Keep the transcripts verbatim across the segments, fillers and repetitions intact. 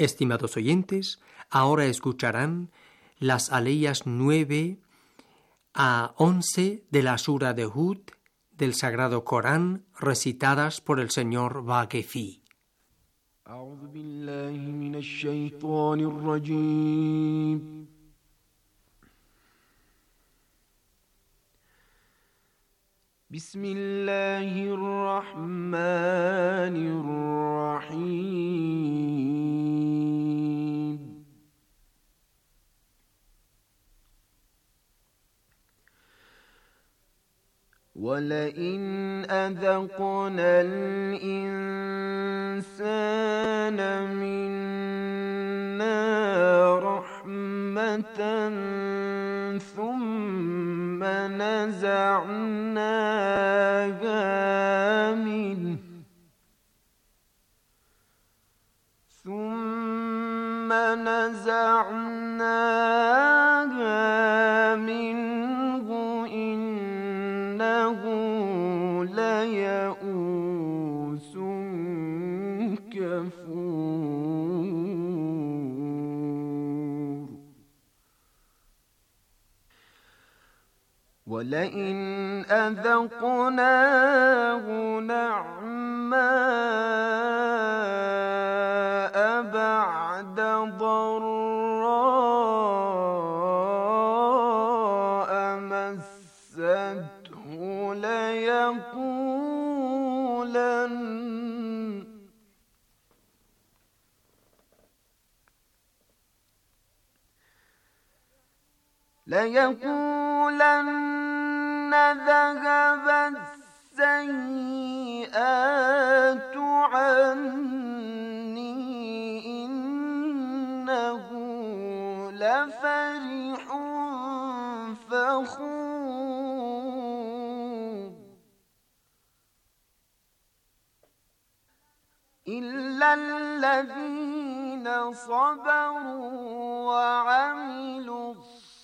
Estimados oyentes, ahora escucharán las aleyas nueve a once de la Sura de Hud del Sagrado Corán, recitadas por el señor Vaquefi. أعوذ بالله من الشيطان الرجيم. بسم الله الرحمن الرحيم. ولئن أذقنا الإنسان منا رحمة ثم نزعناها منه ثم نزعناها منه إنه ليئوس كفور. ولئن أذقناه نعماء بعد ضراء مسته ليقولن ليقولن ذهب السيئات عني إنه لفرح فخور. إلا الذين صبروا وعملوا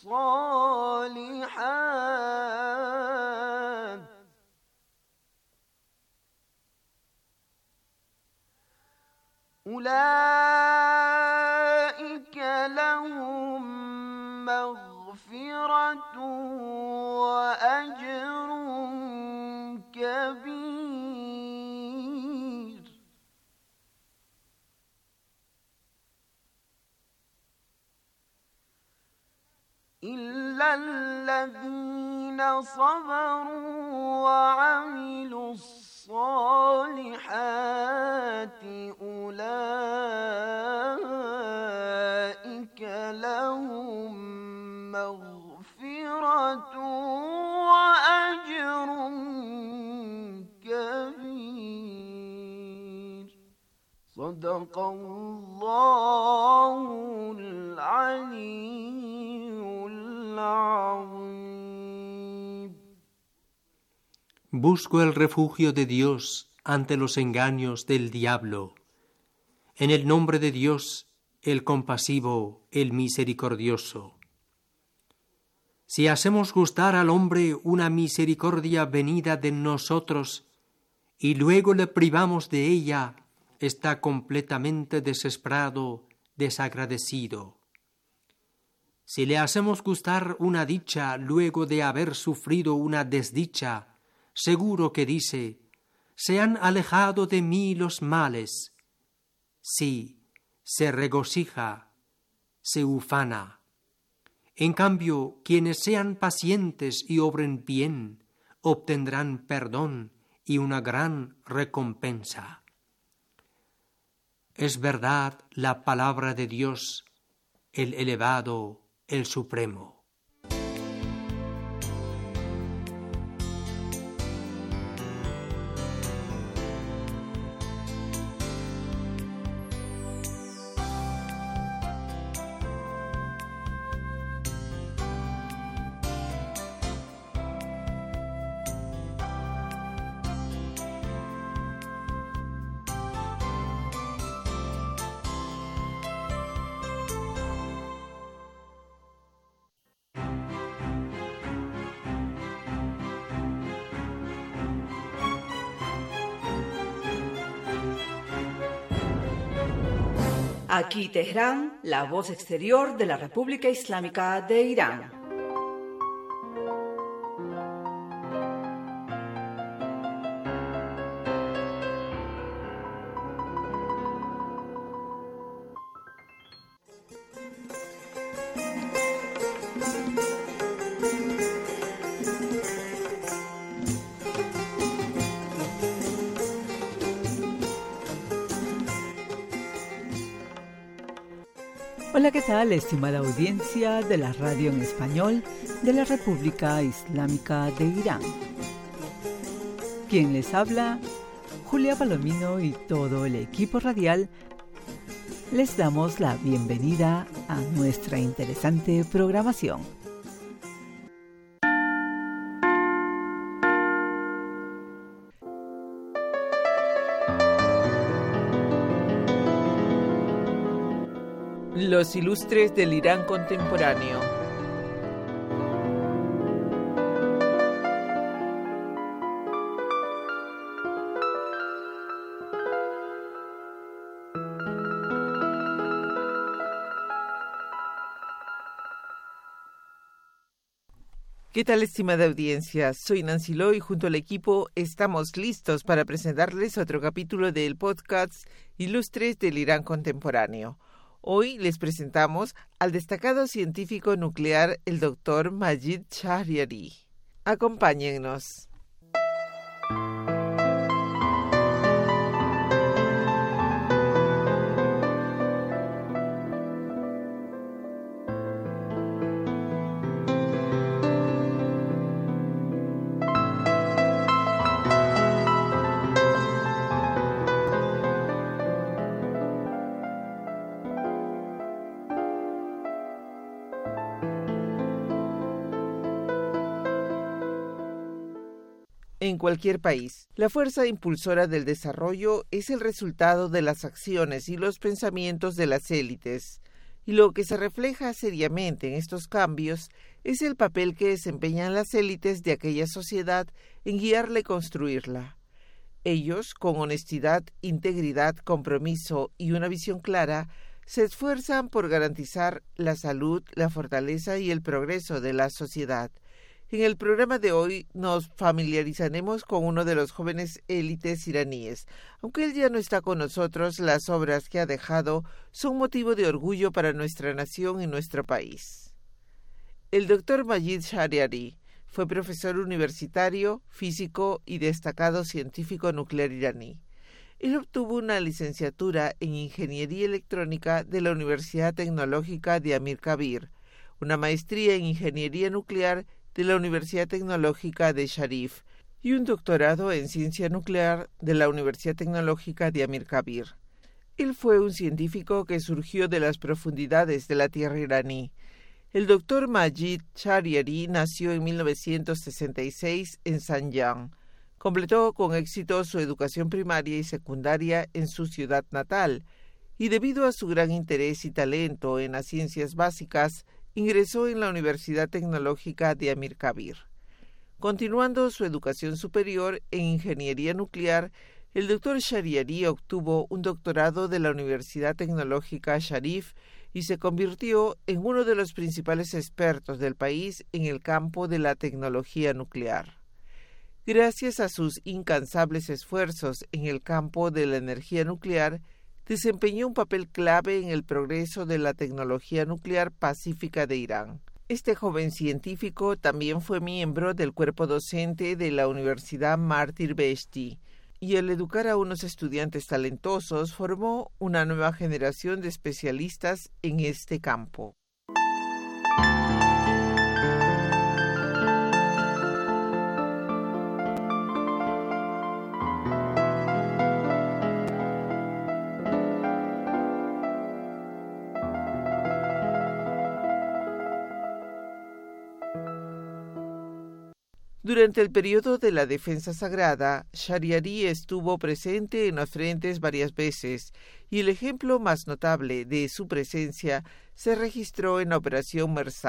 الصالحات أولئك لهم مغفرة وأجر كبير. إلا الذين صبروا وعملوا الصالحات أولئك لهم مغفرة وأجر كبير. صدق الله العلي العظيم. Busco el refugio de Dios ante los engaños del diablo. En el nombre de Dios, el compasivo, el misericordioso. Si hacemos gustar al hombre una misericordia venida de nosotros y luego le privamos de ella, está completamente desesperado, desagradecido. Si le hacemos gustar una dicha luego de haber sufrido una desdicha, seguro que dice: se han alejado de mí los males. Sí, se regocija, se ufana. En cambio, quienes sean pacientes y obren bien, obtendrán perdón y una gran recompensa. Es verdad la palabra de Dios, el elevado, el supremo. Aquí Teherán, la voz exterior de la República Islámica de Irán. Hola, ¿qué tal, estimada audiencia de la radio en español de la República Islámica de Irán? Quien les habla, Julia Palomino y todo el equipo radial, les damos la bienvenida a nuestra interesante programación. Los ilustres del Irán contemporáneo. ¿Qué tal, estimada audiencia? Soy Nancy Lo y junto al equipo estamos listos para presentarles otro capítulo del podcast Ilustres del Irán contemporáneo. Hoy les presentamos al destacado científico nuclear, el doctor Majid Shahriari. Acompáñennos. En cualquier país, la fuerza impulsora del desarrollo es el resultado de las acciones y los pensamientos de las élites, y lo que se refleja seriamente en estos cambios es el papel que desempeñan las élites de aquella sociedad en guiarla y construirla. Ellos, con honestidad, integridad, compromiso y una visión clara, se esfuerzan por garantizar la salud, la fortaleza y el progreso de la sociedad. En el programa de hoy nos familiarizaremos con uno de los jóvenes élites iraníes. Aunque él ya no está con nosotros, las obras que ha dejado son motivo de orgullo para nuestra nación y nuestro país. El doctor Majid Shahriari fue profesor universitario, físico y destacado científico nuclear iraní. Él obtuvo una licenciatura en Ingeniería Electrónica de la Universidad Tecnológica de Amir Kabir, una maestría en Ingeniería Nuclear de la Universidad Tecnológica de Sharif y un doctorado en Ciencia Nuclear de la Universidad Tecnológica de Amir Kabir. Él fue un científico que surgió de las profundidades de la tierra iraní. El doctor Majid Shahriari nació en mil novecientos sesenta y seis en Zanjan. Completó con éxito su educación primaria y secundaria en su ciudad natal, y debido a su gran interés y talento en las ciencias básicas, ingresó en la Universidad Tecnológica de Amir Kabir. Continuando su educación superior en Ingeniería Nuclear, el doctor Shahriari obtuvo un doctorado de la Universidad Tecnológica Sharif y se convirtió en uno de los principales expertos del país en el campo de la tecnología nuclear. Gracias a sus incansables esfuerzos en el campo de la energía nuclear, desempeñó un papel clave en el progreso de la tecnología nuclear pacífica de Irán. Este joven científico también fue miembro del cuerpo docente de la Universidad Martyr Beheshti, y al educar a unos estudiantes talentosos formó una nueva generación de especialistas en este campo. Durante el periodo de la defensa sagrada, Shahriari estuvo presente en los frentes varias veces, y el ejemplo más notable de su presencia se registró en la Operación Mersat.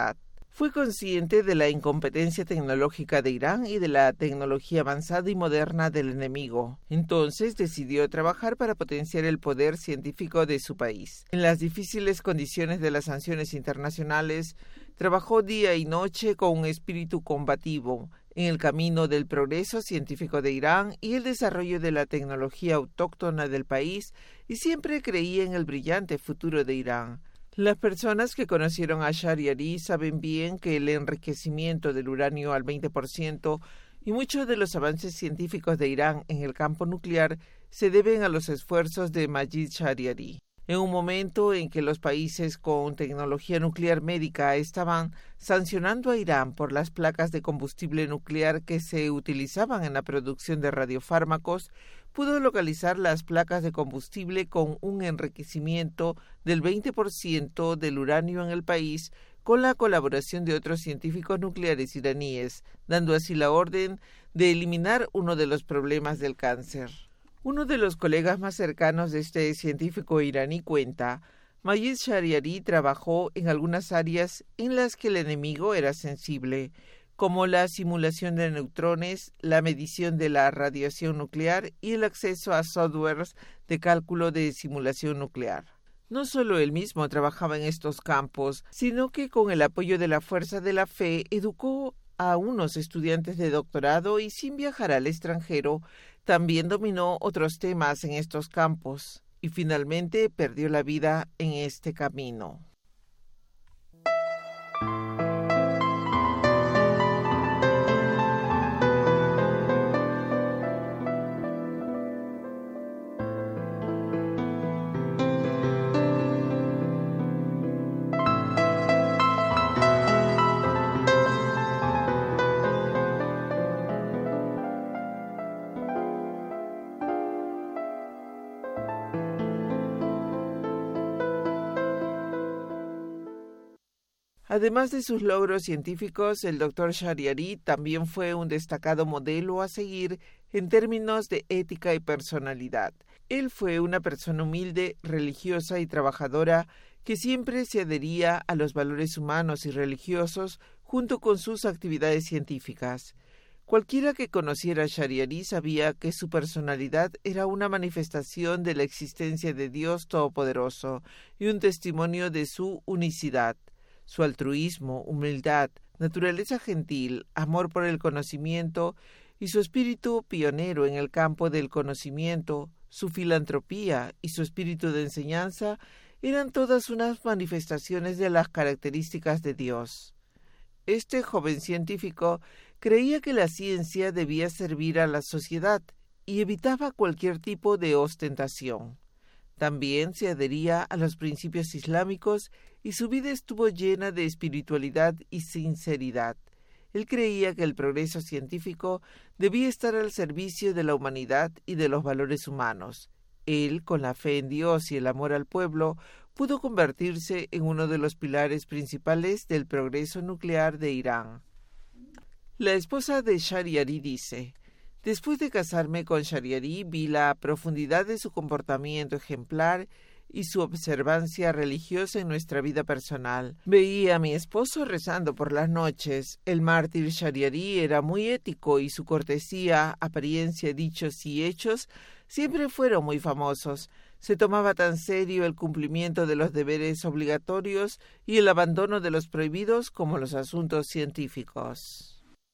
Fue consciente de la incompetencia tecnológica de Irán y de la tecnología avanzada y moderna del enemigo. Entonces decidió trabajar para potenciar el poder científico de su país. En las difíciles condiciones de las sanciones internacionales, trabajó día y noche con un espíritu combativo en el camino del progreso científico de Irán y el desarrollo de la tecnología autóctona del país, y siempre creía en el brillante futuro de Irán. Las personas que conocieron a Shariari saben bien que el enriquecimiento del uranio al veinte por ciento y muchos de los avances científicos de Irán en el campo nuclear se deben a los esfuerzos de Majid Shariari. En un momento en que los países con tecnología nuclear médica estaban sancionando a Irán por las placas de combustible nuclear que se utilizaban en la producción de radiofármacos, pudo localizar las placas de combustible con un enriquecimiento del veinte por ciento del uranio en el país, con la colaboración de otros científicos nucleares iraníes, dando así la orden de eliminar uno de los problemas del cáncer. Uno de los colegas más cercanos de este científico iraní cuenta: Majid Shariari trabajó en algunas áreas en las que el enemigo era sensible, como la simulación de neutrones, la medición de la radiación nuclear y el acceso a softwares de cálculo de simulación nuclear. No solo él mismo trabajaba en estos campos, sino que con el apoyo de la Fuerza de la Fe educó a unos estudiantes de doctorado y, sin viajar al extranjero, también dominó otros temas en estos campos y finalmente perdió la vida en este camino. Además de sus logros científicos, el doctor Shariari también fue un destacado modelo a seguir en términos de ética y personalidad. Él fue una persona humilde, religiosa y trabajadora que siempre se adhería a los valores humanos y religiosos junto con sus actividades científicas. Cualquiera que conociera a Shariari sabía que su personalidad era una manifestación de la existencia de Dios Todopoderoso y un testimonio de su unicidad. Su altruismo, humildad, naturaleza gentil, amor por el conocimiento y su espíritu pionero en el campo del conocimiento, su filantropía y su espíritu de enseñanza eran todas unas manifestaciones de las características de Dios. Este joven científico creía que la ciencia debía servir a la sociedad y evitaba cualquier tipo de ostentación. También se adhería a los principios islámicos y su vida estuvo llena de espiritualidad y sinceridad. Él creía que el progreso científico debía estar al servicio de la humanidad y de los valores humanos. Él, con la fe en Dios y el amor al pueblo, pudo convertirse en uno de los pilares principales del progreso nuclear de Irán. La esposa de Shariari dice: después de casarme con Shariari, vi la profundidad de su comportamiento ejemplar y su observancia religiosa en nuestra vida personal. Veía a mi esposo rezando por las noches. El mártir Shariari era muy ético y su cortesía, apariencia, dichos y hechos siempre fueron muy famosos. Se tomaba tan serio el cumplimiento de los deberes obligatorios y el abandono de los prohibidos como los asuntos científicos.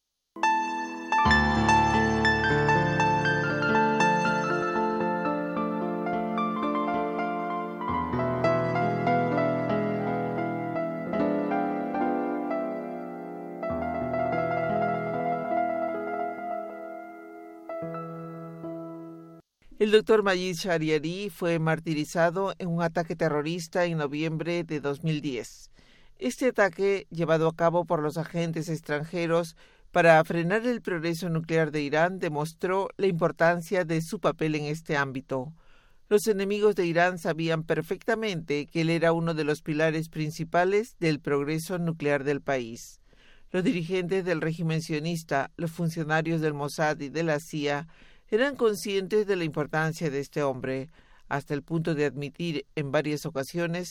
El doctor Majid Shariari fue martirizado en un ataque terrorista en noviembre de dos mil diez. Este ataque, llevado a cabo por los agentes extranjeros para frenar el progreso nuclear de Irán, demostró la importancia de su papel en este ámbito. Los enemigos de Irán sabían perfectamente que él era uno de los pilares principales del progreso nuclear del país. Los dirigentes del régimen sionista, los funcionarios del Mossad y de la C I A eran conscientes de la importancia de este hombre, hasta el punto de admitir en varias ocasiones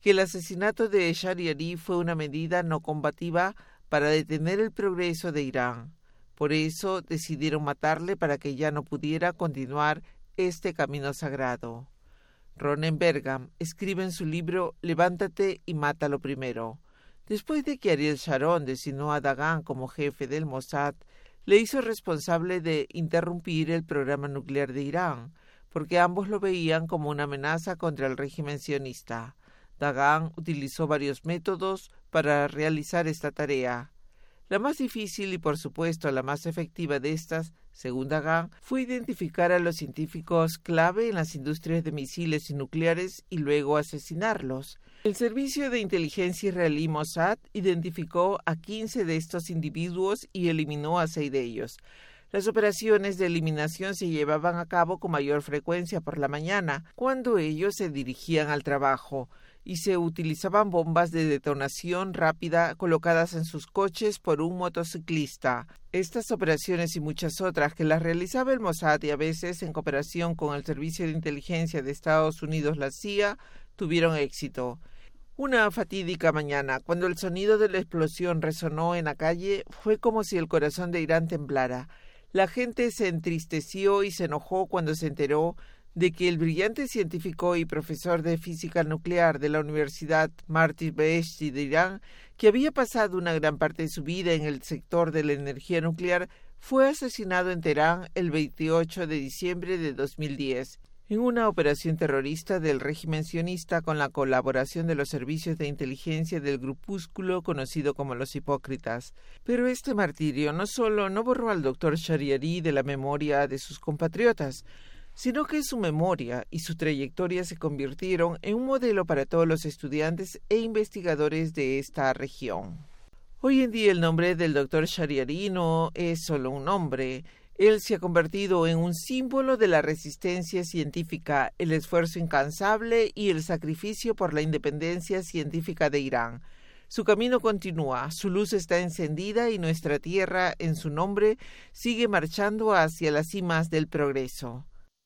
que el asesinato de Shariari fue una medida no combativa para detener el progreso de Irán. Por eso decidieron matarle para que ya no pudiera continuar este camino sagrado. Ronen Bergam escribe en su libro Levántate y mátalo primero. Después de que Ariel Sharon designó a Dagan como jefe del Mossad, le hizo responsable de interrumpir el programa nuclear de Irán, porque ambos lo veían como una amenaza contra el régimen sionista. Dagan utilizó varios métodos para realizar esta tarea. La más difícil y, por supuesto, la más efectiva de estas, según Dagan, fue identificar a los científicos clave en las industrias de misiles y nucleares y luego asesinarlos. El servicio de inteligencia israelí Mossad identificó a quince de estos individuos y eliminó a seis de ellos. Las operaciones de eliminación se llevaban a cabo con mayor frecuencia por la mañana, cuando ellos se dirigían al trabajo, y se utilizaban bombas de detonación rápida colocadas en sus coches por un motociclista. Estas operaciones y muchas otras que las realizaba el Mossad y a veces en cooperación con el Servicio de Inteligencia de Estados Unidos, la C I A, tuvieron éxito. Una fatídica mañana, cuando el sonido de la explosión resonó en la calle, fue como si el corazón de Irán temblara. La gente se entristeció y se enojó cuando se enteró de que el brillante científico y profesor de física nuclear de la Universidad Martyr Beheshti de Irán, que había pasado una gran parte de su vida en el sector de la energía nuclear, fue asesinado en Teherán el veintiocho de diciembre de dos mil diez, en una operación terrorista del régimen sionista con la colaboración de los servicios de inteligencia del grupúsculo conocido como los Hipócritas. Pero este martirio no solo no borró al doctor Shariari de la memoria de sus compatriotas, sino que su memoria y su trayectoria se convirtieron en un modelo para todos los estudiantes e investigadores de esta región. Hoy en día el nombre del doctor Shariari no es solo un nombre. Él se ha convertido en un símbolo de la resistencia científica, el esfuerzo incansable y el sacrificio por la independencia científica de Irán. Su camino continúa, su luz está encendida y nuestra tierra, en su nombre, sigue marchando hacia las cimas del progreso.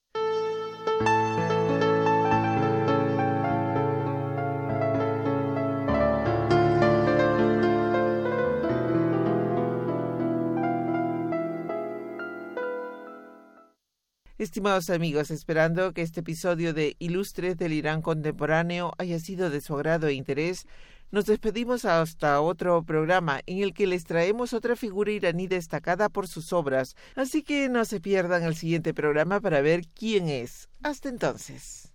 Estimados amigos, esperando que este episodio de Ilustres del Irán Contemporáneo haya sido de su agrado e interés, nos despedimos hasta otro programa en el que les traemos otra figura iraní destacada por sus obras, así que no se pierdan el siguiente programa para ver quién es. Hasta entonces.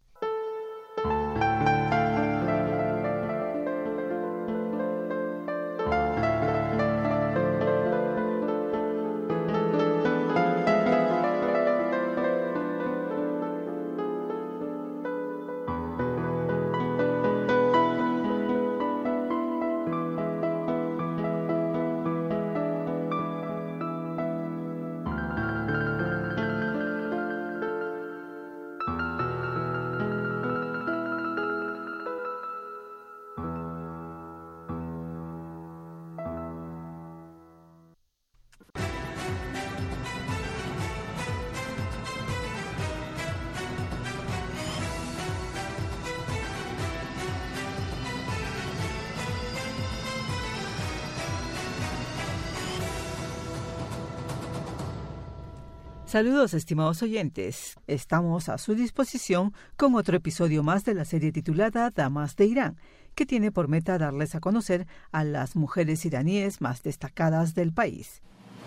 Saludos, estimados oyentes. Estamos a su disposición con otro episodio más de la serie titulada Damas de Irán, que tiene por meta darles a conocer a las mujeres iraníes más destacadas del país.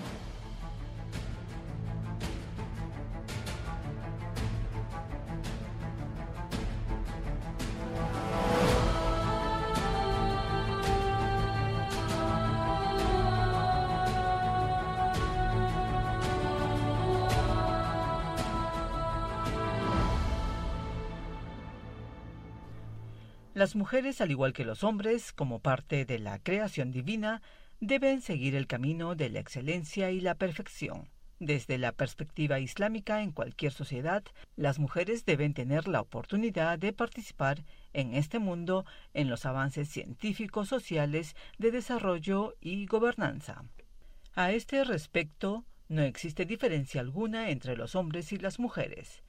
Las mujeres, al igual que los hombres, como parte de la creación divina, deben seguir el camino de la excelencia y la perfección. Desde la perspectiva islámica, en cualquier sociedad, las mujeres deben tener la oportunidad de participar en este mundo en los avances científicos, sociales, de desarrollo y gobernanza. A este respecto, no existe diferencia alguna entre los hombres y las mujeres.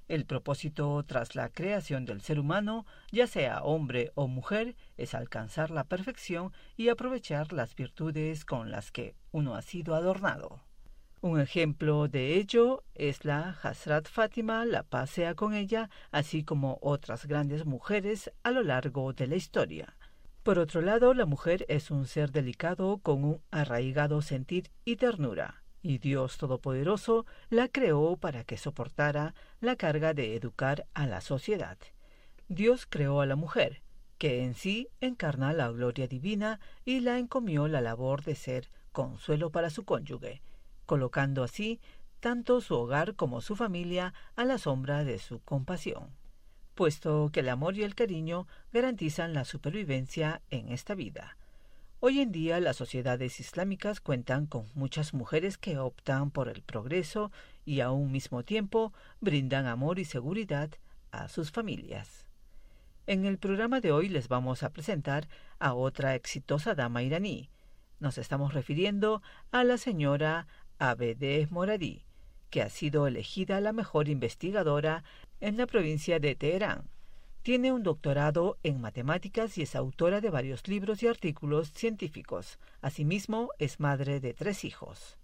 El propósito tras la creación del ser humano, ya sea hombre o mujer, es alcanzar la perfección y aprovechar las virtudes con las que uno ha sido adornado. Un ejemplo de ello es la Hazrat Fátima, la paz sea con ella, así como otras grandes mujeres a lo largo de la historia. Por otro lado, la mujer es un ser delicado con un arraigado sentir y ternura, y Dios Todopoderoso la creó para que soportara la carga de educar a la sociedad. Dios creó a la mujer, que en sí encarna la gloria divina y la encomió la labor de ser consuelo para su cónyuge, colocando así tanto su hogar como su familia a la sombra de su compasión, puesto que el amor y el cariño garantizan la supervivencia en esta vida. Hoy en día las sociedades islámicas cuentan con muchas mujeres que optan por el progreso y a un mismo tiempo brindan amor y seguridad a sus familias. En el programa de hoy les vamos a presentar a otra exitosa dama iraní. Nos estamos refiriendo a la señora Abedeh Moradi, que ha sido elegida la mejor investigadora en la provincia de Teherán. Tiene un doctorado en matemáticas y es autora de varios libros y artículos científicos. Asimismo, es madre de tres hijos.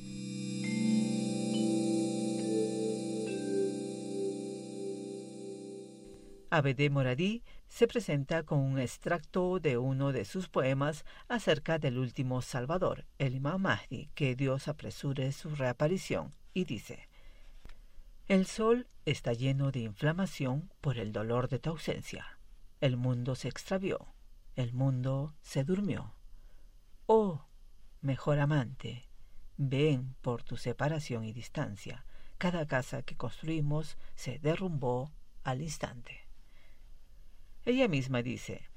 Abedeh Moradi se presenta con un extracto de uno de sus poemas acerca del último Salvador, el Imam Mahdi, que Dios apresure su reaparición, y dice: El sol está lleno de inflamación por el dolor de tu ausencia. El mundo se extravió, el mundo se durmió. Oh, mejor amante, ven por tu separación y distancia. Cada casa que construimos se derrumbó al instante. Ella misma dice: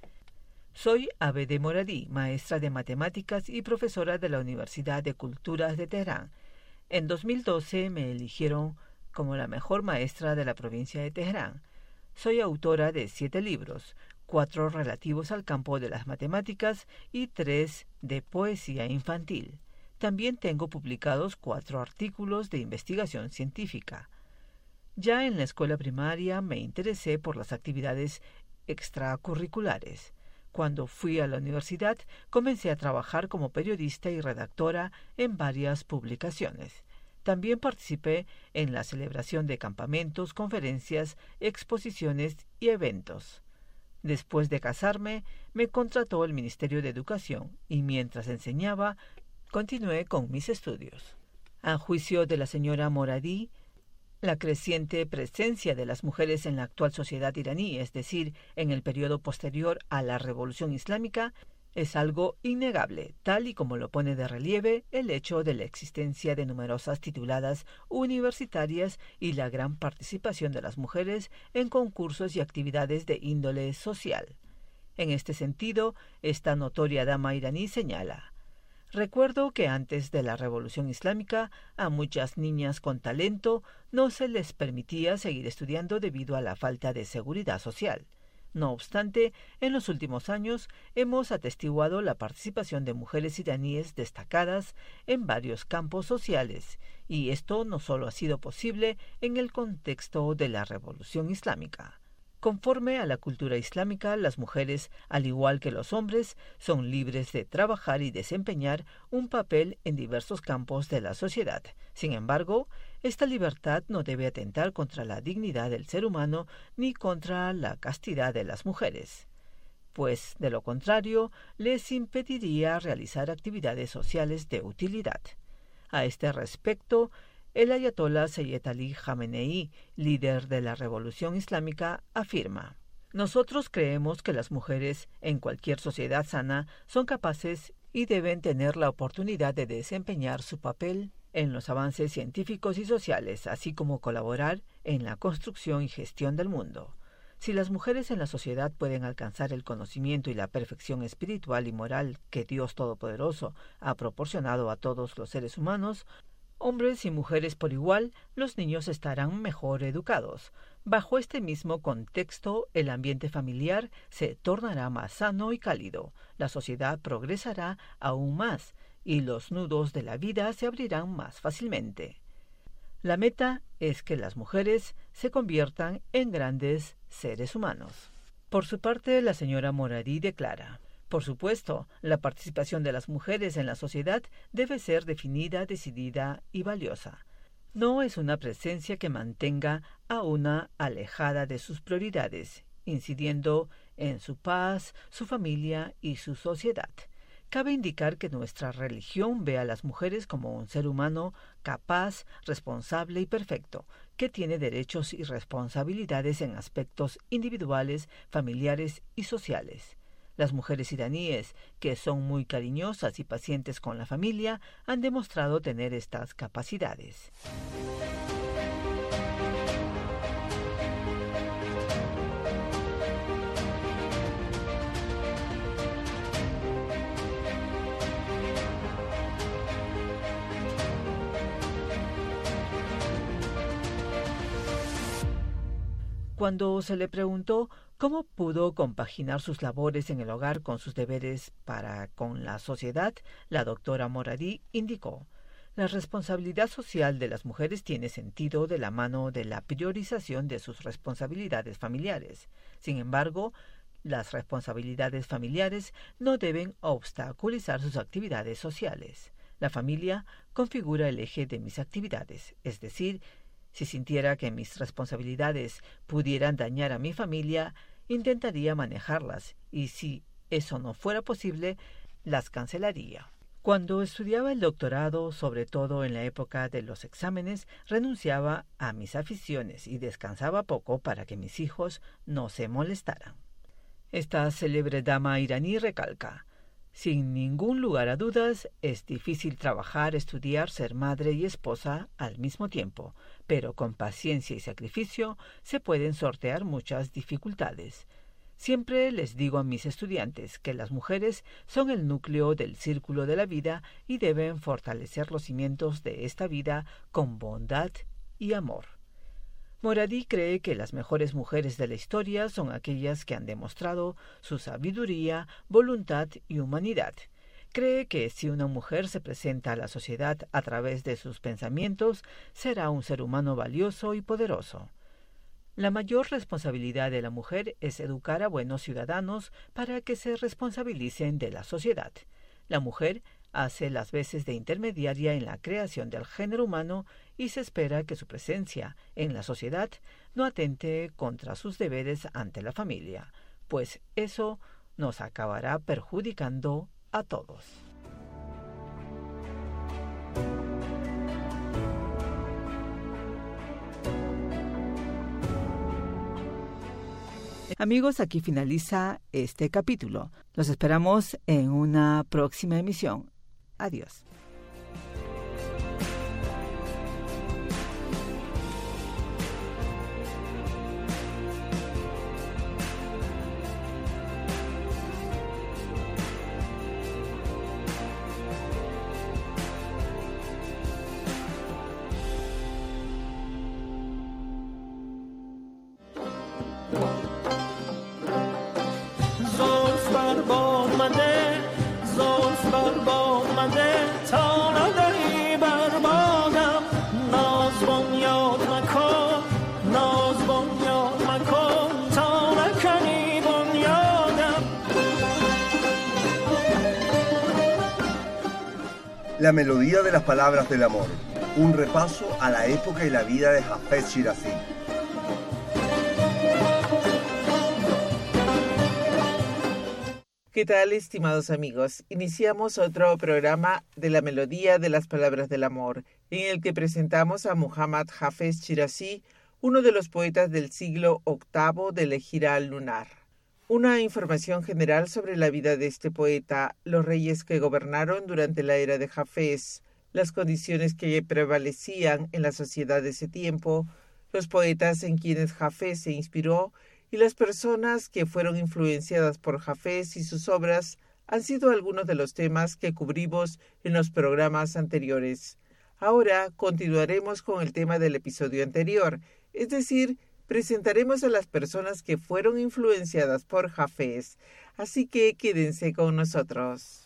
Soy Abedeh Moradi, maestra de matemáticas y profesora de la Universidad de Culturas de Teherán. En dos mil doce me eligieron como la mejor maestra de la provincia de Teherán. Soy autora de siete libros, cuatro relativos al campo de las matemáticas y tres de poesía infantil. También tengo publicados cuatro artículos de investigación científica. Ya en la escuela primaria me interesé por las actividades extracurriculares. Cuando fui a la universidad, comencé a trabajar como periodista y redactora en varias publicaciones. También participé en la celebración de campamentos, conferencias, exposiciones y eventos. Después de casarme, me contrató el Ministerio de Educación y mientras enseñaba, continué con mis estudios. A juicio de la señora Moradi, la creciente presencia de las mujeres en la actual sociedad iraní, es decir, en el periodo posterior a la Revolución Islámica, es algo innegable, tal y como lo pone de relieve el hecho de la existencia de numerosas tituladas universitarias y la gran participación de las mujeres en concursos y actividades de índole social. En este sentido, esta notoria dama iraní señala: Recuerdo que antes de la Revolución Islámica a muchas niñas con talento no se les permitía seguir estudiando debido a la falta de seguridad social. No obstante, en los últimos años hemos atestiguado la participación de mujeres iraníes destacadas en varios campos sociales, y esto no solo ha sido posible en el contexto de la Revolución Islámica. Conforme a la cultura islámica, las mujeres, al igual que los hombres, son libres de trabajar y desempeñar un papel en diversos campos de la sociedad. Sin embargo, esta libertad no debe atentar contra la dignidad del ser humano ni contra la castidad de las mujeres, pues, de lo contrario, les impediría realizar actividades sociales de utilidad. A este respecto, el ayatolá Seyyed Ali Jamenei, líder de la Revolución Islámica, afirma: Nosotros creemos que las mujeres, en cualquier sociedad sana, son capaces y deben tener la oportunidad de desempeñar su papel en los avances científicos y sociales, así como colaborar en la construcción y gestión del mundo. Si las mujeres en la sociedad pueden alcanzar el conocimiento y la perfección espiritual y moral que Dios Todopoderoso ha proporcionado a todos los seres humanos, hombres y mujeres por igual, los niños estarán mejor educados. Bajo este mismo contexto, el ambiente familiar se tornará más sano y cálido, la sociedad progresará aún más y los nudos de la vida se abrirán más fácilmente. La meta es que las mujeres se conviertan en grandes seres humanos. Por su parte, la señora Moradi declara: por supuesto, la participación de las mujeres en la sociedad debe ser definida, decidida y valiosa. No es una presencia que mantenga a una alejada de sus prioridades, incidiendo en su paz, su familia y su sociedad. Cabe indicar que nuestra religión ve a las mujeres como un ser humano capaz, responsable y perfecto, que tiene derechos y responsabilidades en aspectos individuales, familiares y sociales. Las mujeres iraníes, que son muy cariñosas y pacientes con la familia, han demostrado tener estas capacidades. Cuando se le preguntó cómo pudo compaginar sus labores en el hogar con sus deberes para con la sociedad, la doctora Moradi indicó: la responsabilidad social de las mujeres tiene sentido de la mano de la priorización de sus responsabilidades familiares. Sin embargo, las responsabilidades familiares no deben obstaculizar sus actividades sociales. La familia configura el eje de mis actividades, es decir, si sintiera que mis responsabilidades pudieran dañar a mi familia, intentaría manejarlas y si eso no fuera posible, las cancelaría. Cuando estudiaba el doctorado, sobre todo en la época de los exámenes, renunciaba a mis aficiones y descansaba poco para que mis hijos no se molestaran. Esta célebre dama iraní recalca: sin ningún lugar a dudas, es difícil trabajar, estudiar, ser madre y esposa al mismo tiempo, pero con paciencia y sacrificio se pueden sortear muchas dificultades. Siempre les digo a mis estudiantes que las mujeres son el núcleo del círculo de la vida y deben fortalecer los cimientos de esta vida con bondad y amor. Moradi cree que las mejores mujeres de la historia son aquellas que han demostrado su sabiduría, voluntad y humanidad. Cree que si una mujer se presenta a la sociedad a través de sus pensamientos, será un ser humano valioso y poderoso. La mayor responsabilidad de la mujer es educar a buenos ciudadanos para que se responsabilicen de la sociedad. La mujer hace las veces de intermediaria en la creación del género humano y se espera que su presencia en la sociedad no atente contra sus deberes ante la familia, pues eso nos acabará perjudicando a todos. Amigos, aquí finaliza este capítulo. Los esperamos en una próxima emisión. Adiós. La melodía de las palabras del amor, un repaso a la época y la vida de Hafez Shirazi. ¿Qué tal, estimados amigos? Iniciamos otro programa de la melodía de las palabras del amor, en el que presentamos a Muhammad Hafez Shirazi, uno de los poetas del siglo octavo de la Hijra lunar. Una información general sobre la vida de este poeta, los reyes que gobernaron durante la era de Hafez, las condiciones que prevalecían en la sociedad de ese tiempo, los poetas en quienes Hafez se inspiró y las personas que fueron influenciadas por Hafez y sus obras han sido algunos de los temas que cubrimos en los programas anteriores. Ahora continuaremos con el tema del episodio anterior, es decir, presentaremos a las personas que fueron influenciadas por Hafez, así que quédense con nosotros.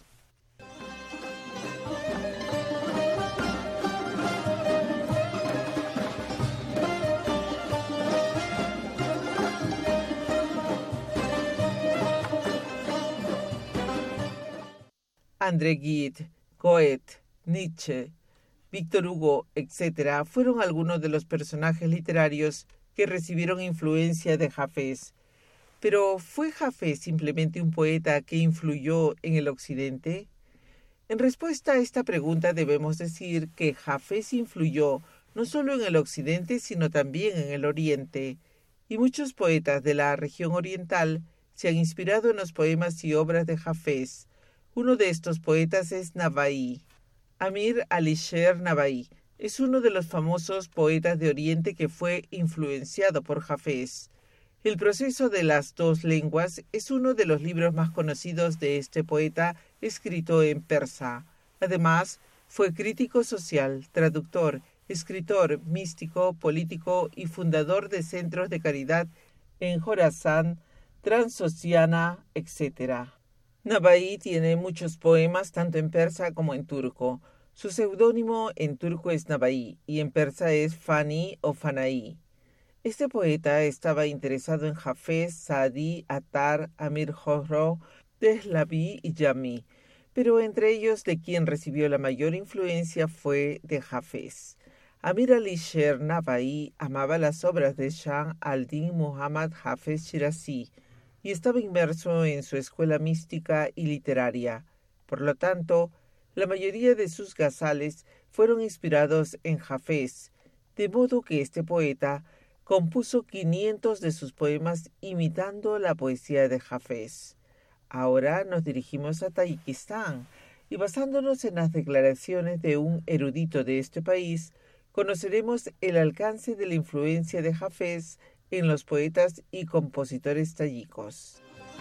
André Gide, Goethe, Nietzsche, Víctor Hugo, etcétera, fueron algunos de los personajes literarios que recibieron influencia de Hafez. Pero, ¿fue Hafez simplemente un poeta que influyó en el Occidente? En respuesta a esta pregunta debemos decir que Hafez influyó no solo en el Occidente, sino también en el Oriente, y muchos poetas de la región oriental se han inspirado en los poemas y obras de Hafez. Uno de estos poetas es Navaí. Amir Alisher Navaí es uno de los famosos poetas de Oriente que fue influenciado por Hafez. El proceso de las dos lenguas es uno de los libros más conocidos de este poeta, escrito en persa. Además, fue crítico social, traductor, escritor, místico, político y fundador de centros de caridad en Jorasán, Transoxiana, etcétera. Navaí tiene muchos poemas tanto en persa como en turco. Su seudónimo en turco es Navaí y en persa es Fani o Fanaí. Este poeta estaba interesado en Hafez, Saadi, Attar, Amir Khosrow, Dehlaví y Jami, pero entre ellos de quien recibió la mayor influencia fue de Hafez. Amir Alisher Navaí amaba las obras de Shah al-Din Muhammad Hafez Shirazi y estaba inmerso en su escuela mística y literaria. Por lo tanto, la mayoría de sus gazales fueron inspirados en Hafez, de modo que este poeta compuso quinientos de sus poemas imitando la poesía de Hafez. Ahora nos dirigimos a Tayikistán y basándonos en las declaraciones de un erudito de este país, conoceremos el alcance de la influencia de Hafez en los poetas y compositores tayikos.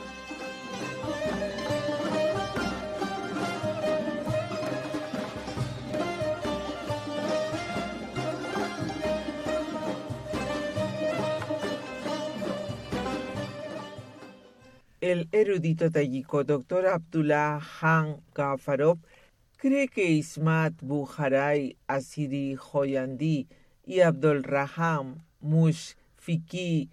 El erudito tayiko doctor Abdullah Khan Gafarov cree que Ismat Bukharay Asiri Joyandi y Abdulrahman Mushfiqui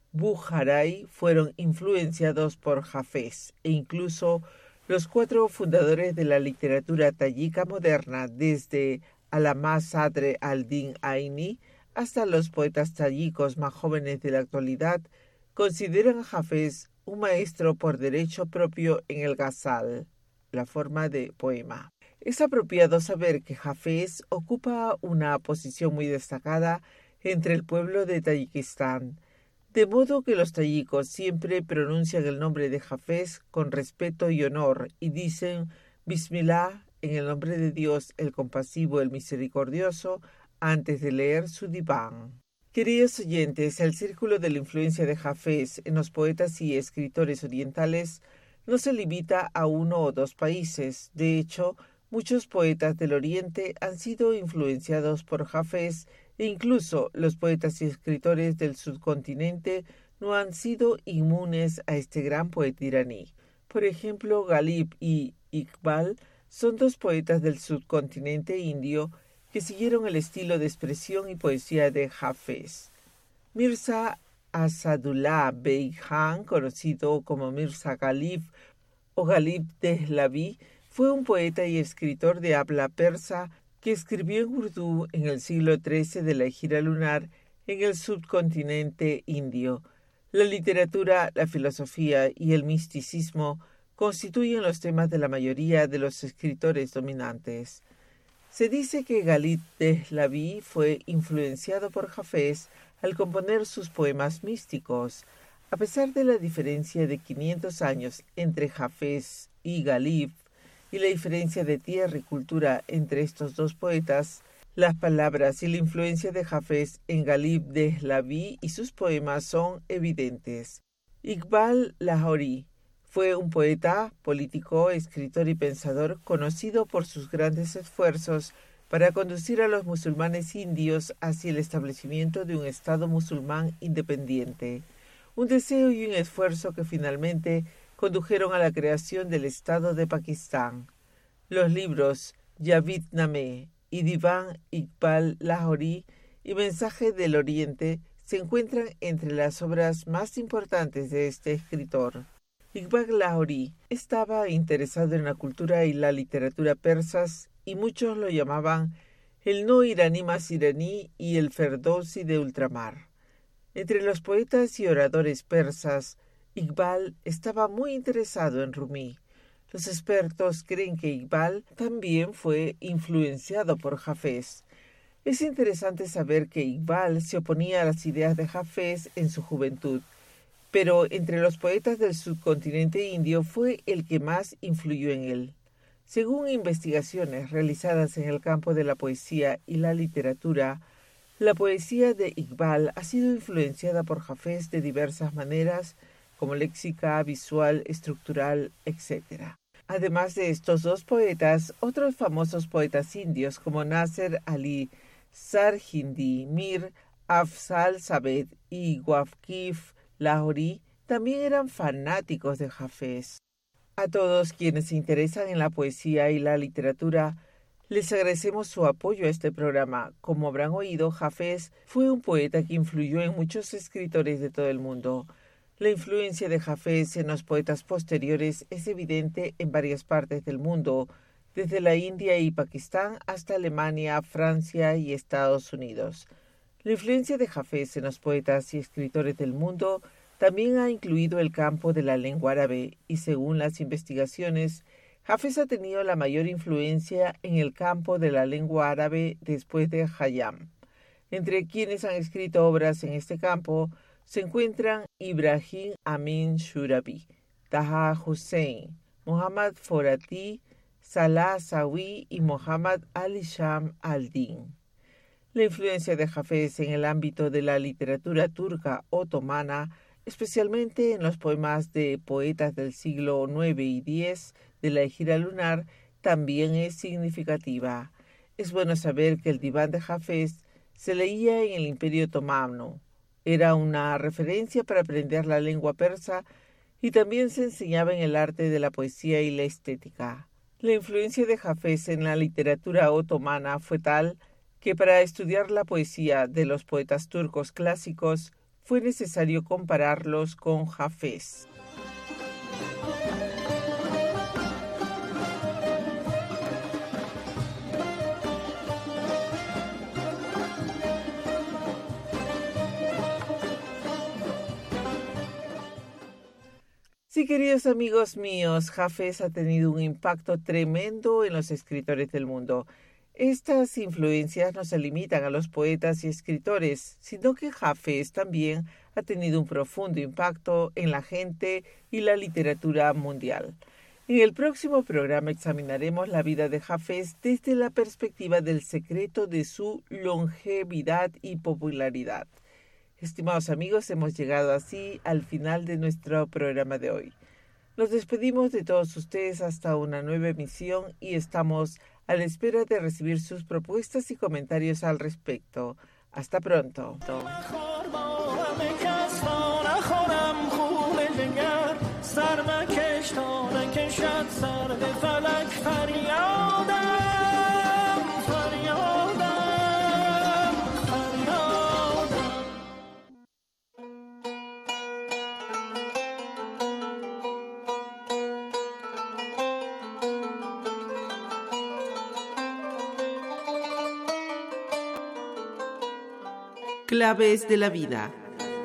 Bukharay fueron influenciados por Hafez e incluso los cuatro fundadores de la literatura tayika moderna, desde Alama Sadr al-Din Aini hasta los poetas tayikos más jóvenes de la actualidad, consideran a Hafez un maestro por derecho propio en el ghazal, la forma de poema. Es apropiado saber que Hafez ocupa una posición muy destacada entre el pueblo de Tayikistán, de modo que los tayikos siempre pronuncian el nombre de Hafez con respeto y honor y dicen Bismillah, en el nombre de Dios, el compasivo, el misericordioso, antes de leer su diván. Queridos oyentes, el círculo de la influencia de Hafez en los poetas y escritores orientales no se limita a uno o dos países. De hecho, muchos poetas del Oriente han sido influenciados por Hafez e incluso los poetas y escritores del subcontinente no han sido inmunes a este gran poeta iraní. Por ejemplo, Ghalib y Iqbal son dos poetas del subcontinente indio que siguieron el estilo de expresión y poesía de Hafez. Mirza Asadullah Bey Khan, conocido como Mirza Ghalib o Ghalib Dehlaví, fue un poeta y escritor de habla persa que escribió en Urdu en el siglo trece de la Hijra lunar en el subcontinente indio. La literatura, la filosofía y el misticismo constituyen los temas de la mayoría de los escritores dominantes. Se dice que Ghalib Dehlaví fue influenciado por Hafez al componer sus poemas místicos. A pesar de la diferencia de quinientos años entre Hafez y Ghalib y la diferencia de tierra y cultura entre estos dos poetas, las palabras y la influencia de Hafez en Ghalib Dehlaví y sus poemas son evidentes. Iqbal Lahori fue un poeta, político, escritor y pensador conocido por sus grandes esfuerzos para conducir a los musulmanes indios hacia el establecimiento de un Estado musulmán independiente, un deseo y un esfuerzo que finalmente condujeron a la creación del Estado de Pakistán. Los libros Javid Nameh y Divan Iqbal Lahori y Mensaje del Oriente se encuentran entre las obras más importantes de este escritor. Iqbal Lahori estaba interesado en la cultura y la literatura persas y muchos lo llamaban el no iraní más iraní y el Ferdowsi de ultramar. Entre los poetas y oradores persas, Iqbal estaba muy interesado en Rumi. Los expertos creen que Iqbal también fue influenciado por Hafez. Es interesante saber que Iqbal se oponía a las ideas de Hafez en su juventud, pero entre los poetas del subcontinente indio fue el que más influyó en él. Según investigaciones realizadas en el campo de la poesía y la literatura, la poesía de Iqbal ha sido influenciada por Hafez de diversas maneras, como léxica, visual, estructural, etcétera. Además de estos dos poetas, otros famosos poetas indios como Nasser Ali Sarhindi, Mir Afzal Sabed y Waqif Lahori también eran fanáticos de Hafez. A todos quienes se interesan en la poesía y la literatura, les agradecemos su apoyo a este programa. Como habrán oído, Hafez fue un poeta que influyó en muchos escritores de todo el mundo. La influencia de Hafez en los poetas posteriores es evidente en varias partes del mundo, desde la India y Pakistán hasta Alemania, Francia y Estados Unidos. La influencia de Hafez en los poetas y escritores del mundo también ha incluido el campo de la lengua árabe y, según las investigaciones, Hafez ha tenido la mayor influencia en el campo de la lengua árabe después de Khayyam. Entre quienes han escrito obras en este campo se encuentran Ibrahim Amin Shurabi, Taha Hussein, Muhammad Forati, Salah Sawi y Muhammad Ali Sham al-Din. La influencia de Hafez en el ámbito de la literatura turca otomana, especialmente en los poemas de poetas del siglo nueve y diez de la Egira lunar, también es significativa. Es bueno saber que el diván de Hafez se leía en el Imperio Otomano. Era una referencia para aprender la lengua persa y también se enseñaba en el arte de la poesía y la estética. La influencia de Hafez en la literatura otomana fue tal que para estudiar la poesía de los poetas turcos clásicos fue necesario compararlos con Hafez. Sí, queridos amigos míos, Hafez ha tenido un impacto tremendo en los escritores del mundo. Estas influencias no se limitan a los poetas y escritores, sino que Hafez también ha tenido un profundo impacto en la gente y la literatura mundial. En el próximo programa examinaremos la vida de Hafez desde la perspectiva del secreto de su longevidad y popularidad. Estimados amigos, hemos llegado así al final de nuestro programa de hoy. Nos despedimos de todos ustedes hasta una nueva emisión y estamos a la espera de recibir sus propuestas y comentarios al respecto. Hasta pronto. Claves de la vida.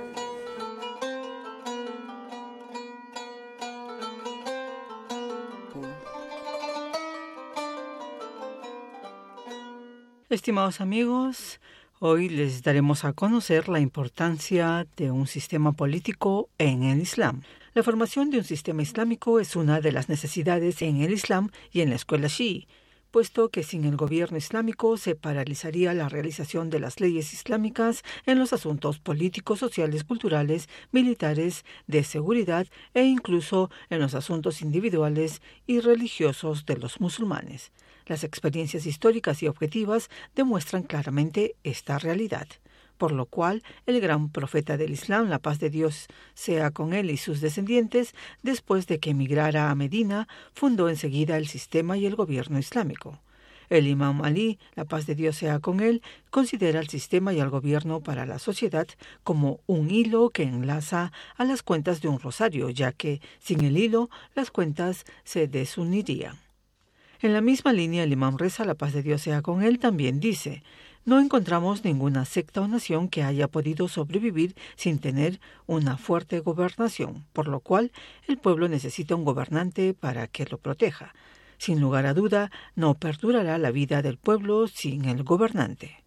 Estimados amigos, hoy les daremos a conocer la importancia de un sistema político en el Islam. La formación de un sistema islámico es una de las necesidades en el Islam y en la escuela chií, puesto que sin el gobierno islámico se paralizaría la realización de las leyes islámicas en los asuntos políticos, sociales, culturales, militares, de seguridad e incluso en los asuntos individuales y religiosos de los musulmanes. Las experiencias históricas y objetivas demuestran claramente esta realidad, por lo cual el gran profeta del Islam, la paz de Dios sea con él y sus descendientes, después de que emigrara a Medina, fundó enseguida el sistema y el gobierno islámico. El imam Ali, la paz de Dios sea con él, considera el sistema y el gobierno para la sociedad como un hilo que enlaza a las cuentas de un rosario, ya que sin el hilo las cuentas se desunirían. En la misma línea, el imam Reza, la paz de Dios sea con él, también dice: no encontramos ninguna secta o nación que haya podido sobrevivir sin tener una fuerte gobernación, por lo cual el pueblo necesita un gobernante para que lo proteja. Sin lugar a duda, no perdurará la vida del pueblo sin el gobernante.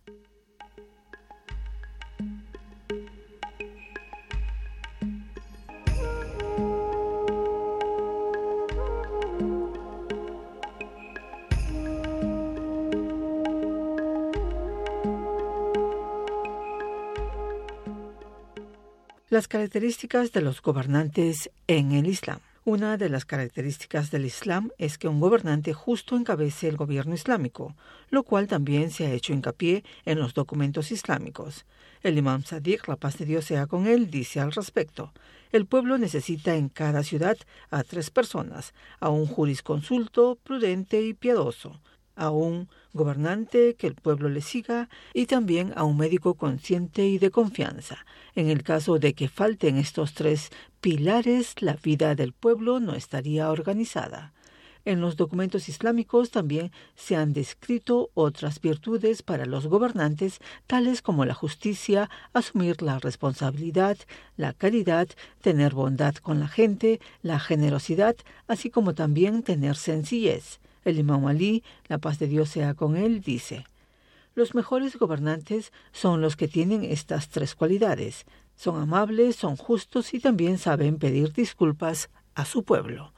Las características de los gobernantes en el Islam. Una de las características del Islam es que un gobernante justo encabece el gobierno islámico, lo cual también se ha hecho hincapié en los documentos islámicos. El imam Sadiq, la paz de Dios sea con él, dice al respecto: el pueblo necesita en cada ciudad a tres personas, a un jurisconsulto prudente y piadoso, a un gobernante que el pueblo le siga y también a un médico consciente y de confianza. En el caso de que falten estos tres pilares, la vida del pueblo no estaría organizada. En los documentos islámicos también se han descrito otras virtudes para los gobernantes, tales como la justicia, asumir la responsabilidad, la caridad, tener bondad con la gente, la generosidad, así como también tener sencillez. El imam Ali, la paz de Dios sea con él, dice: los mejores gobernantes son los que tienen estas tres cualidades. Son amables, son justos y también saben pedir disculpas a su pueblo.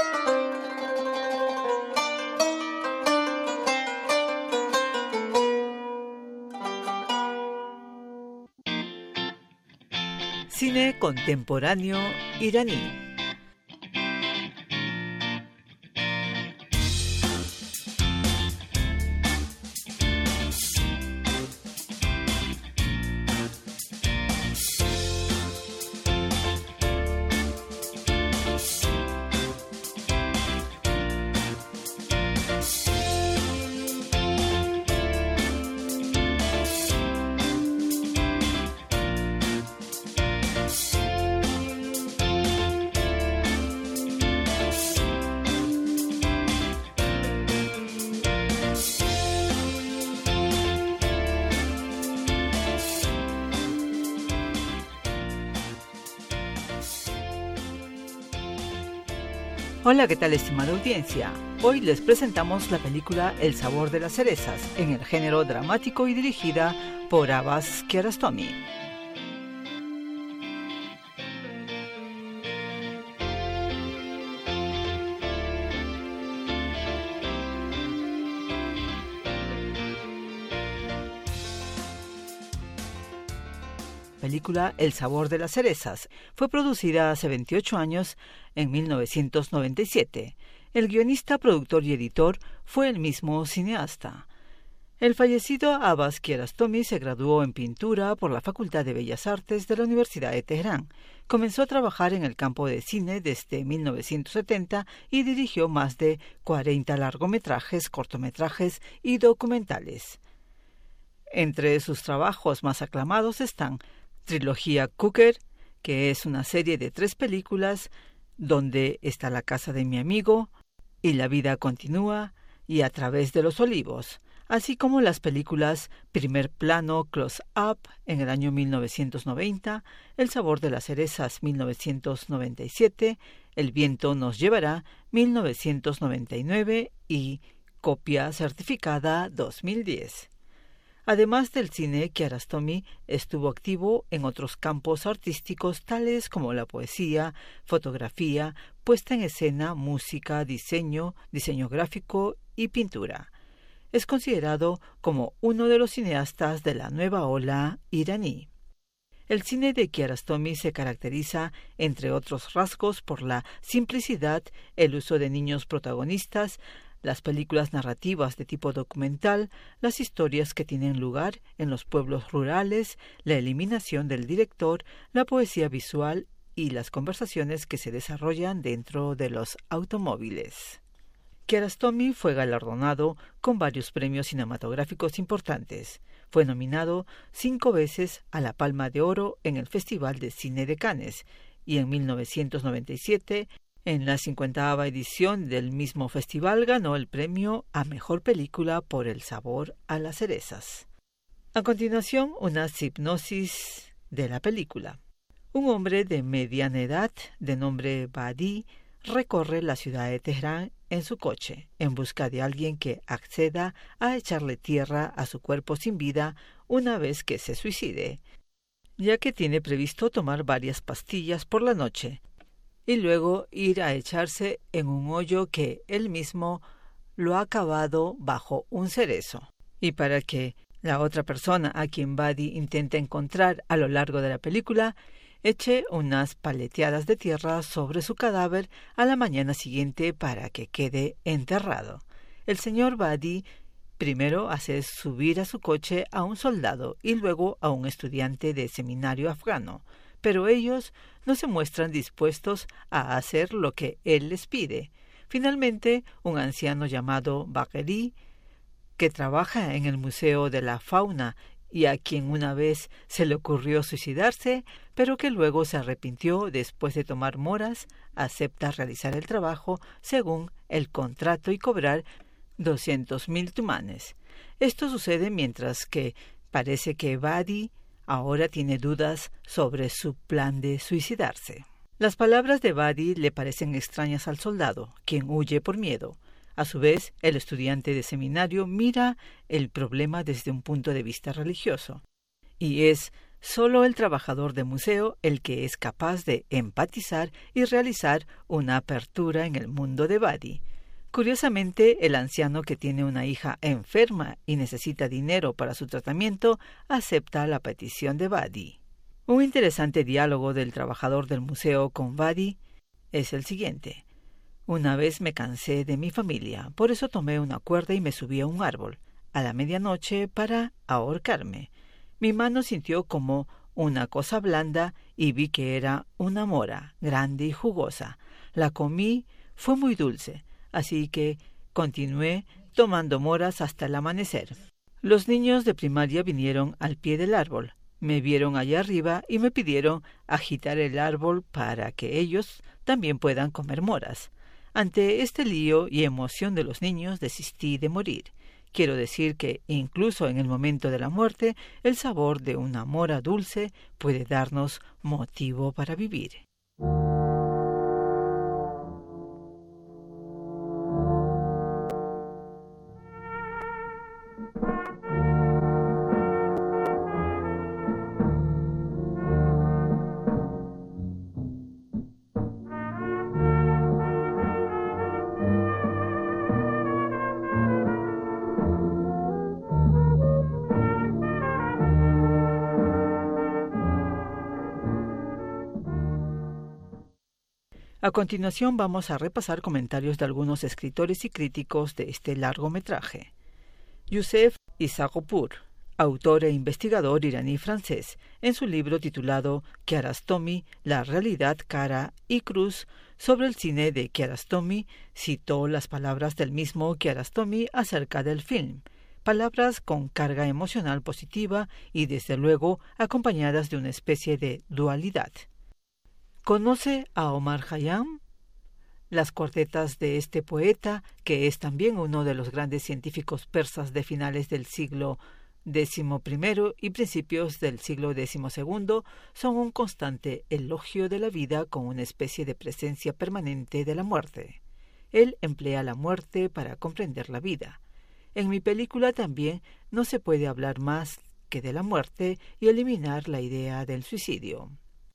Cine contemporáneo iraní. Hola, ¿qué tal, estimada audiencia? Hoy les presentamos la película El sabor de las cerezas, en el género dramático y dirigida por Abbas Kiarostami. Película El sabor de las cerezas fue producida hace veintiocho años, en mil novecientos noventa y siete. El guionista, productor y editor fue el mismo cineasta. El fallecido Abbas Kiarostami se graduó en pintura por la Facultad de Bellas Artes de la Universidad de Teherán. Comenzó a trabajar en el campo de cine desde mil novecientos setenta y dirigió más de cuarenta largometrajes, cortometrajes y documentales. Entre sus trabajos más aclamados están Trilogía Cooker, que es una serie de tres películas, Donde está la casa de mi amigo, y La vida continúa, y A través de los olivos, así como las películas Primer plano, Close Up, en el año mil novecientos noventa, El sabor de las cerezas, mil novecientos noventa y siete, El viento nos llevará, mil novecientos noventa y nueve, y Copia certificada, dos mil diez. Además del cine, Kiarostami estuvo activo en otros campos artísticos tales como la poesía, fotografía, puesta en escena, música, diseño, diseño gráfico y pintura. Es considerado como uno de los cineastas de la nueva ola iraní. El cine de Kiarostami se caracteriza, entre otros rasgos, por la simplicidad, el uso de niños protagonistas, las películas narrativas de tipo documental, las historias que tienen lugar en los pueblos rurales, la eliminación del director, la poesía visual y las conversaciones que se desarrollan dentro de los automóviles. Kiarostami fue galardonado con varios premios cinematográficos importantes. Fue nominado cinco veces a la Palma de Oro en el Festival de Cine de Cannes y en mil novecientos noventa y siete, en la cincuentava edición del mismo festival, ganó el premio a Mejor Película por El sabor a las cerezas. A continuación, una hipnosis de la película. Un hombre de mediana edad, de nombre Badi, recorre la ciudad de Teherán en su coche, en busca de alguien que acceda a echarle tierra a su cuerpo sin vida una vez que se suicide, ya que tiene previsto tomar varias pastillas por la noche y luego ir a echarse en un hoyo que él mismo lo ha cavado bajo un cerezo. Y para que la otra persona a quien Badi intenta encontrar a lo largo de la película eche unas paleteadas de tierra sobre su cadáver a la mañana siguiente para que quede enterrado. El señor Badi primero hace subir a su coche a un soldado y luego a un estudiante de seminario afgano, pero ellos no se muestran dispuestos a hacer lo que él les pide. Finalmente, un anciano llamado Bagheri, que trabaja en el Museo de la Fauna y a quien una vez se le ocurrió suicidarse, pero que luego se arrepintió después de tomar moras, acepta realizar el trabajo según el contrato y cobrar doscientos mil tumanes. Esto sucede mientras que parece que Badi ahora tiene dudas sobre su plan de suicidarse. Las palabras de Badi le parecen extrañas al soldado, quien huye por miedo. A su vez, el estudiante de seminario mira el problema desde un punto de vista religioso, y es solo el trabajador de museo el que es capaz de empatizar y realizar una apertura en el mundo de Badi. Curiosamente, el anciano, que tiene una hija enferma y necesita dinero para su tratamiento, acepta la petición de Badi. Un interesante diálogo del trabajador del museo con Badi es el siguiente. Una vez me cansé de mi familia, por eso tomé una cuerda y me subí a un árbol, a la medianoche, para ahorcarme. Mi mano sintió como una cosa blanda y vi que era una mora, grande y jugosa. La comí, fue muy dulce, así que continué tomando moras hasta el amanecer. Los niños de primaria vinieron al pie del árbol, me vieron allá arriba y me pidieron agitar el árbol para que ellos también puedan comer moras. Ante este lío y emoción de los niños desistí de morir. Quiero decir que incluso en el momento de la muerte, el sabor de una mora dulce puede darnos motivo para vivir. A continuación vamos a repasar comentarios de algunos escritores y críticos de este largometraje. Youssef Issaghpour, autor e investigador iraní-francés, en su libro titulado Kiarostami, la realidad, cara y cruz, sobre el cine de Kiarostami, citó las palabras del mismo Kiarostami acerca del film, palabras con carga emocional positiva y desde luego acompañadas de una especie de dualidad. ¿Conoce a Omar Khayyam? Las cuartetas de este poeta, que es también uno de los grandes científicos persas de finales del siglo décimo primero y principios del siglo décimo segundo, son un constante elogio de la vida con una especie de presencia permanente de la muerte. Él emplea la muerte para comprender la vida. En mi película también no se puede hablar más que de la muerte y eliminar la idea del suicidio.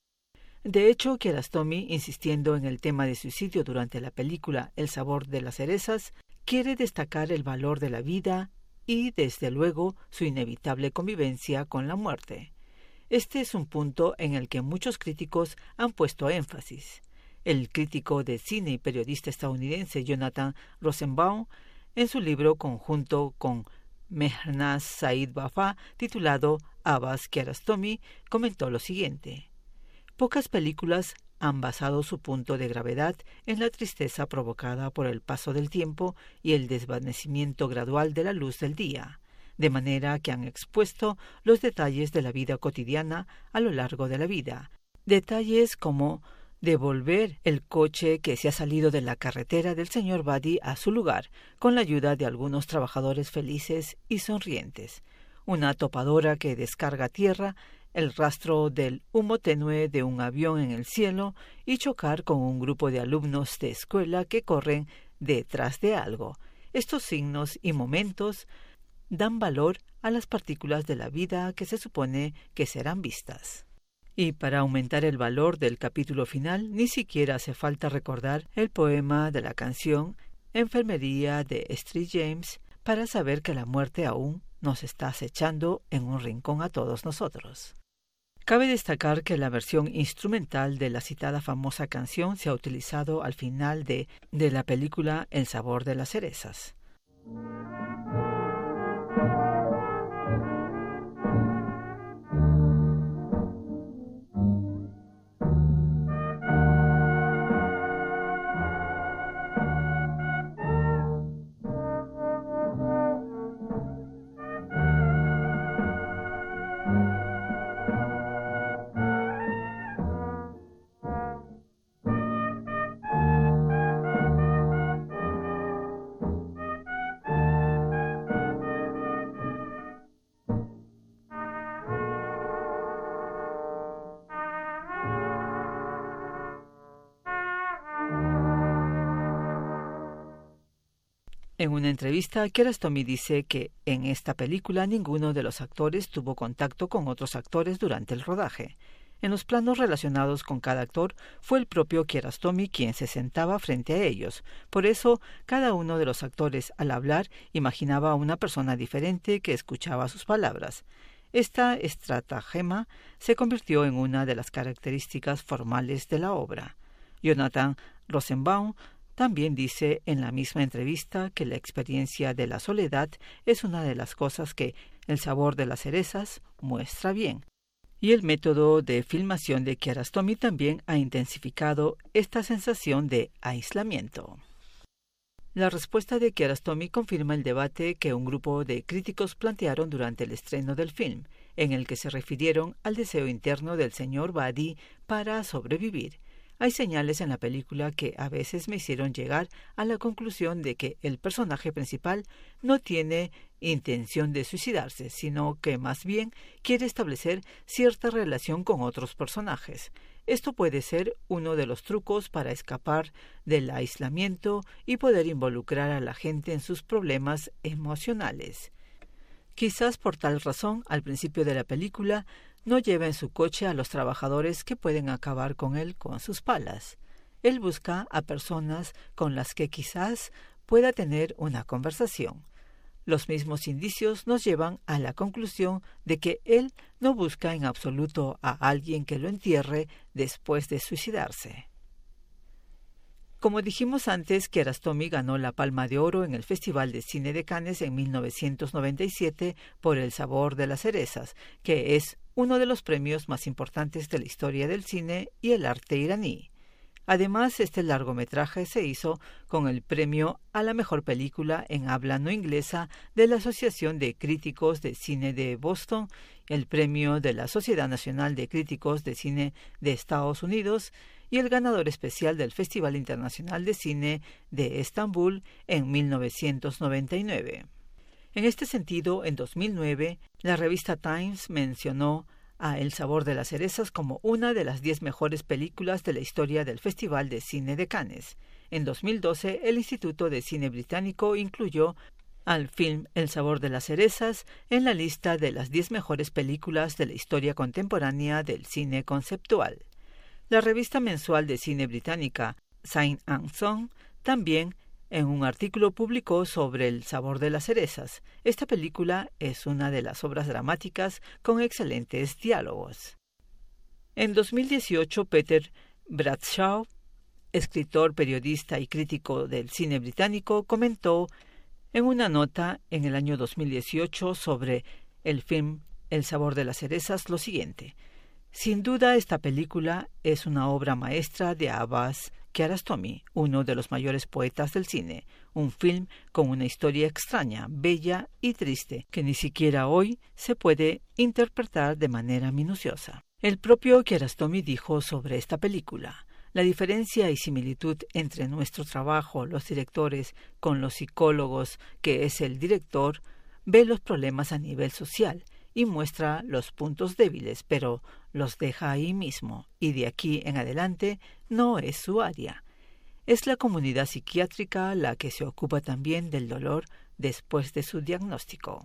De hecho, Kiarostami, insistiendo en el tema de suicidio durante la película El sabor de las cerezas, quiere destacar el valor de la vida y, desde luego, su inevitable convivencia con la muerte. Este es un punto en el que muchos críticos han puesto énfasis. El crítico de cine y periodista estadounidense Jonathan Rosenbaum, en su libro conjunto con Mehnaz Said Wafa, titulado Abbas Kiarostami, comentó lo siguiente. Pocas películas han basado su punto de gravedad en la tristeza provocada por el paso del tiempo y el desvanecimiento gradual de la luz del día, de manera que han expuesto los detalles de la vida cotidiana a lo largo de la vida, detalles como devolver el coche que se ha salido de la carretera del señor Buddy a su lugar, con la ayuda de algunos trabajadores felices y sonrientes, una topadora que descarga tierra, el rastro del humo tenue de un avión en el cielo y chocar con un grupo de alumnos de escuela que corren detrás de algo. Estos signos y momentos dan valor a las partículas de la vida que se supone que serán vistas. Y para aumentar el valor del capítulo final, ni siquiera hace falta recordar el poema de la canción Enfermería de Street James para saber que la muerte aún nos está acechando en un rincón a todos nosotros. Cabe destacar que la versión instrumental de la citada famosa canción se ha utilizado al final de, de la película El sabor de las cerezas. En una entrevista, Kiarostami dice que en esta película ninguno de los actores tuvo contacto con otros actores durante el rodaje. En los planos relacionados con cada actor fue el propio Kiarostami quien se sentaba frente a ellos. Por eso, cada uno de los actores al hablar imaginaba a una persona diferente que escuchaba sus palabras. Esta estratagema se convirtió en una de las características formales de la obra. Jonathan Rosenbaum también dice en la misma entrevista que la experiencia de la soledad es una de las cosas que El sabor de las cerezas muestra bien. Y el método de filmación de Kiarostami también ha intensificado esta sensación de aislamiento. La respuesta de Kiarostami confirma el debate que un grupo de críticos plantearon durante el estreno del film, en el que se refirieron al deseo interno del señor Buddy para sobrevivir. Hay señales en la película que a veces me hicieron llegar a la conclusión de que el personaje principal no tiene intención de suicidarse, sino que más bien quiere establecer cierta relación con otros personajes. Esto puede ser uno de los trucos para escapar del aislamiento y poder involucrar a la gente en sus problemas emocionales. Quizás por tal razón, al principio de la película, no lleva en su coche a los trabajadores que pueden acabar con él con sus palas. Él busca a personas con las que quizás pueda tener una conversación. Los mismos indicios nos llevan a la conclusión de que él no busca en absoluto a alguien que lo entierre después de suicidarse. Como dijimos antes, Kiarostami ganó la Palma de Oro en el Festival de Cine de Cannes en mil novecientos noventa y siete por El sabor de las cerezas, que es uno de los premios más importantes de la historia del cine y el arte iraní. Además, este largometraje se hizo con el premio a la mejor película en habla no inglesa de la Asociación de Críticos de Cine de Boston, el premio de la Sociedad Nacional de Críticos de Cine de Estados Unidos y el ganador especial del Festival Internacional de Cine de Estambul en mil novecientos noventa y nueve. En este sentido, en dos mil nueve, la revista Times mencionó a El sabor de las cerezas como una de las diez mejores películas de la historia del Festival de Cine de Cannes. En dos mil doce, el Instituto de Cine Británico incluyó al film El sabor de las cerezas en la lista de las diez mejores películas de la historia contemporánea del cine conceptual. La revista mensual de cine británica Sight and Sound también en un artículo publicó sobre El sabor de las cerezas. Esta película es una de las obras dramáticas con excelentes diálogos. En dos mil dieciocho, Peter Bradshaw, escritor, periodista y crítico del cine británico, comentó en una nota en el año dos mil dieciocho sobre el film El sabor de las cerezas lo siguiente: Sin duda, esta película es una obra maestra de Abbas Kiarostami, uno de los mayores poetas del cine, un film con una historia extraña, bella y triste, que ni siquiera hoy se puede interpretar de manera minuciosa. El propio Kiarostami dijo sobre esta película: la diferencia y similitud entre nuestro trabajo, los directores, con los psicólogos, que es el director, ve los problemas a nivel social y muestra los puntos débiles, pero los deja ahí mismo, y de aquí en adelante no es su área. Es la comunidad psiquiátrica la que se ocupa también del dolor después de su diagnóstico.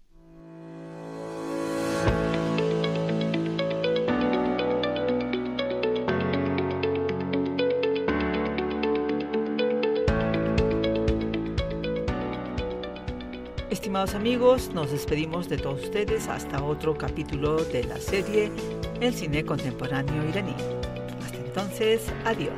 Estimados amigos, nos despedimos de todos ustedes hasta otro capítulo de la serie El cine contemporáneo iraní. Hasta entonces, adiós.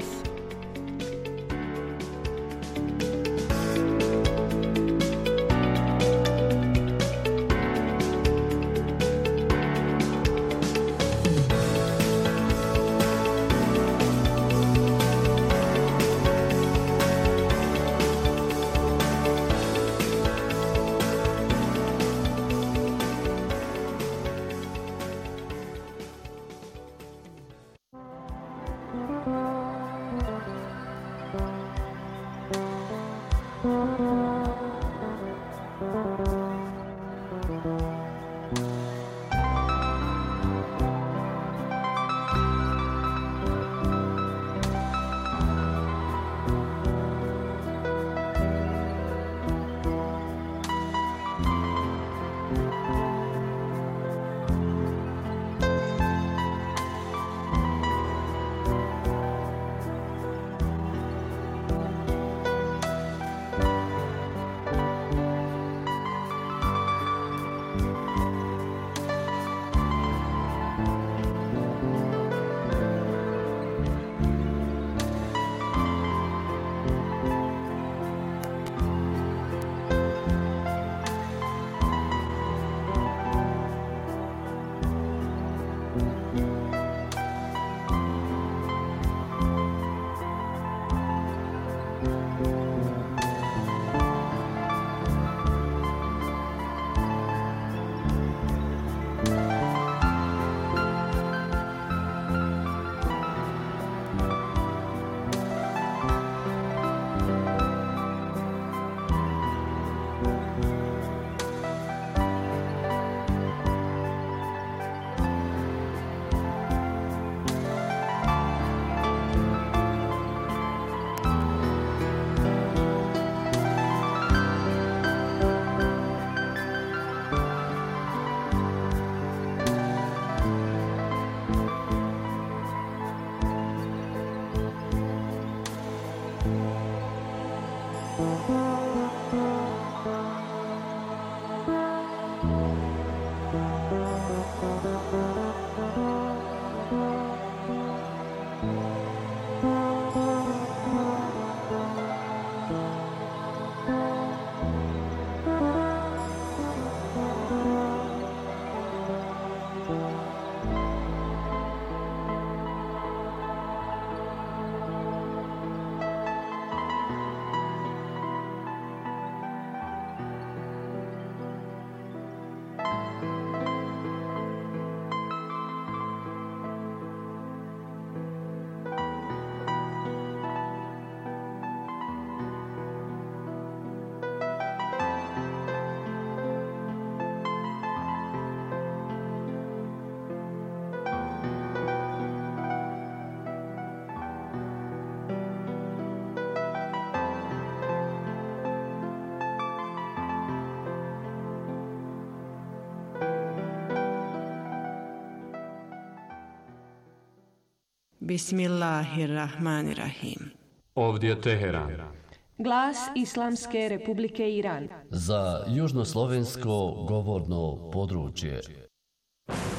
Bismillahirrahmanirrahim. Ovdje Teheran. Glas Islamske Republike Iran. Za južnoslovensko govorno područje.